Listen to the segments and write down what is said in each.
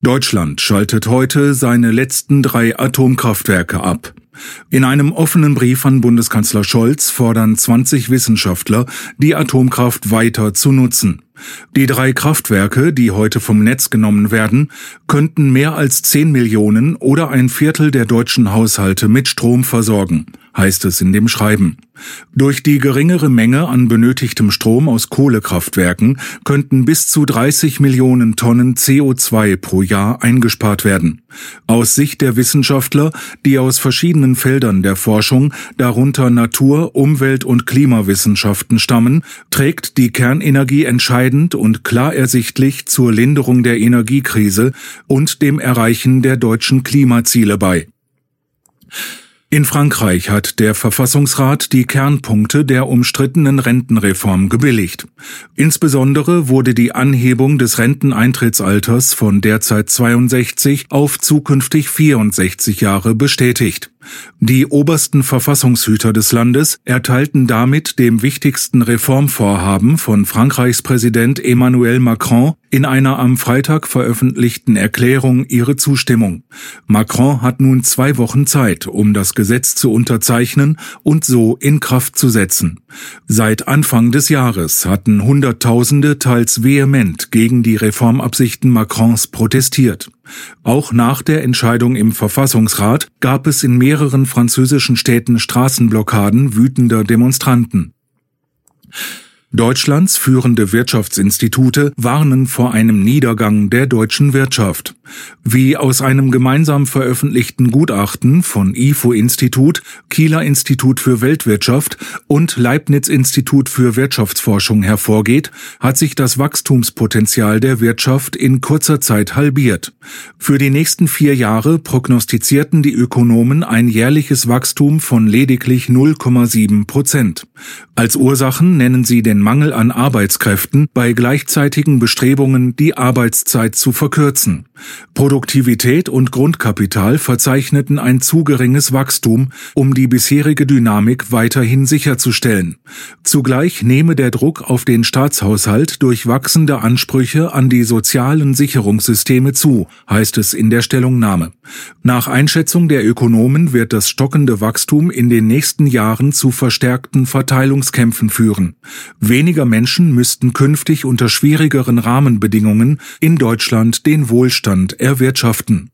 Deutschland schaltet heute seine letzten 3 Atomkraftwerke ab. In einem offenen Brief an Bundeskanzler Scholz fordern 20 Wissenschaftler, die Atomkraft weiter zu nutzen. Die 3 Kraftwerke, die heute vom Netz genommen werden, könnten mehr als 10 Millionen oder ein Viertel der deutschen Haushalte mit Strom versorgen, heißt es in dem Schreiben. Durch die geringere Menge an benötigtem Strom aus Kohlekraftwerken könnten bis zu 30 Millionen Tonnen CO2 pro Jahr eingespart werden. Aus Sicht der Wissenschaftler, die aus verschiedenen Feldern der Forschung, darunter Natur-, Umwelt- und Klimawissenschaften stammen, trägt die Kernenergie entscheidend und klar ersichtlich zur Linderung der Energiekrise und dem Erreichen der deutschen Klimaziele bei. In Frankreich hat der Verfassungsrat die Kernpunkte der umstrittenen Rentenreform gebilligt. Insbesondere wurde die Anhebung des Renteneintrittsalters von derzeit 62 auf zukünftig 64 Jahre bestätigt. Die obersten Verfassungshüter des Landes erteilten damit dem wichtigsten Reformvorhaben von Frankreichs Präsident Emmanuel Macron in einer am Freitag veröffentlichten Erklärung ihre Zustimmung. Macron hat nun 2 Wochen Zeit, um das Gesetz zu unterzeichnen und so in Kraft zu setzen. Seit Anfang des Jahres hatten Hunderttausende teils vehement gegen die Reformabsichten Macrons protestiert. Auch nach der Entscheidung im Verfassungsrat gab es in mehreren französischen Städten Straßenblockaden wütender Demonstranten. Deutschlands führende Wirtschaftsinstitute warnen vor einem Niedergang der deutschen Wirtschaft. Wie aus einem gemeinsam veröffentlichten Gutachten von IFO-Institut, Kieler Institut für Weltwirtschaft und Leibniz-Institut für Wirtschaftsforschung hervorgeht, hat sich das Wachstumspotenzial der Wirtschaft in kurzer Zeit halbiert. Für die nächsten 4 Jahre prognostizierten die Ökonomen ein jährliches Wachstum von lediglich 0,7%. Als Ursachen nennen sie den Mangel an Arbeitskräften bei gleichzeitigen Bestrebungen, die Arbeitszeit zu verkürzen. Produktivität und Grundkapital verzeichneten ein zu geringes Wachstum, um die bisherige Dynamik weiterhin sicherzustellen. Zugleich nehme der Druck auf den Staatshaushalt durch wachsende Ansprüche an die sozialen Sicherungssysteme zu, heißt es in der Stellungnahme. Nach Einschätzung der Ökonomen wird das stockende Wachstum in den nächsten Jahren zu verstärkten Verteilungskämpfen führen. Weniger Menschen müssten künftig unter schwierigeren Rahmenbedingungen in Deutschland den Wohlstand erwirtschaften.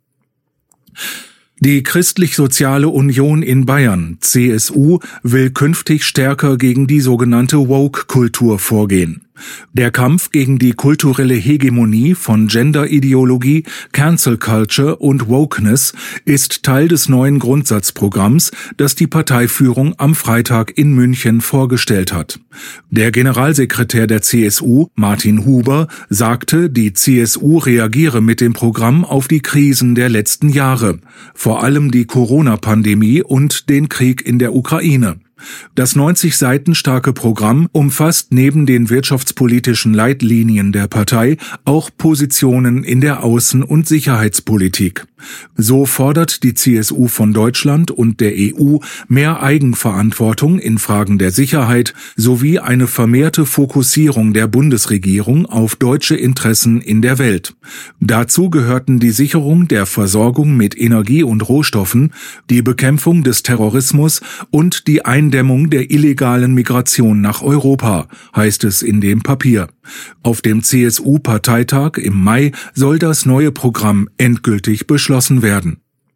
Die Christlich-Soziale Union in Bayern, CSU, will künftig stärker gegen die sogenannte Woke-Kultur vorgehen. Der Kampf gegen die kulturelle Hegemonie von Gender-Ideologie, Cancel Culture und Wokeness ist Teil des neuen Grundsatzprogramms, das die Parteiführung am Freitag in München vorgestellt hat. Der Generalsekretär der CSU, Martin Huber, sagte, die CSU reagiere mit dem Programm auf die Krisen der letzten Jahre, vor allem die Corona-Pandemie und den Krieg in der Ukraine. Das 90 Seiten starke Programm umfasst neben den wirtschaftspolitischen Leitlinien der Partei auch Positionen in der Außen- und Sicherheitspolitik. So fordert die CSU von Deutschland und der EU mehr Eigenverantwortung in Fragen der Sicherheit sowie eine vermehrte Fokussierung der Bundesregierung auf deutsche Interessen in der Welt. Dazu gehörten die Sicherung der Versorgung mit Energie und Rohstoffen, die Bekämpfung des Terrorismus und die Eindämmung der illegalen Migration nach Europa, heißt es in dem Papier. Auf dem CSU-Parteitag im Mai soll das neue Programm endgültig beschlossen werden.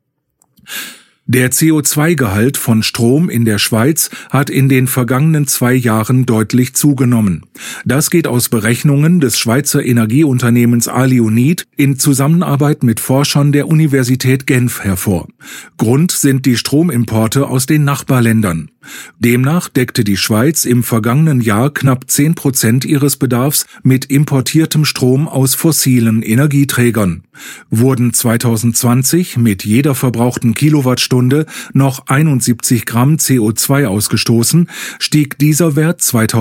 Der CO2-Gehalt von Strom in der Schweiz hat in den vergangenen 2 Jahren deutlich zugenommen. Das geht aus Berechnungen des Schweizer Energieunternehmens Alionit in Zusammenarbeit mit Forschern der Universität Genf hervor. Grund sind die Stromimporte aus den Nachbarländern. Demnach deckte die Schweiz im vergangenen Jahr knapp 10% ihres Bedarfs mit importiertem Strom aus fossilen Energieträgern. Wurden 2020 mit jeder verbrauchten Kilowattstunde noch 71 Gramm CO2 ausgestoßen, stieg dieser Wert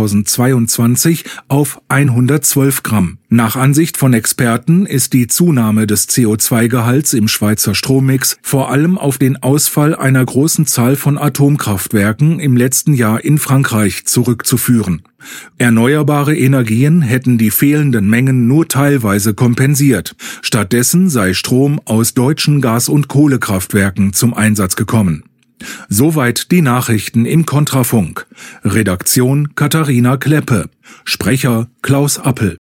2022 auf 112 Gramm. Nach Ansicht von Experten ist die Zunahme des CO2-Gehalts im Schweizer Strommix vor allem auf den Ausfall einer großen Zahl von Atomkraftwerken im letzten Jahr in Frankreich zurückzuführen. Erneuerbare Energien hätten die fehlenden Mengen nur teilweise kompensiert. Stattdessen sei Strom aus deutschen Gas- und Kohlekraftwerken zum Einsatz gekommen. Soweit die Nachrichten im Kontrafunk. Redaktion Katharina Kleppe. Sprecher Klaus Appel.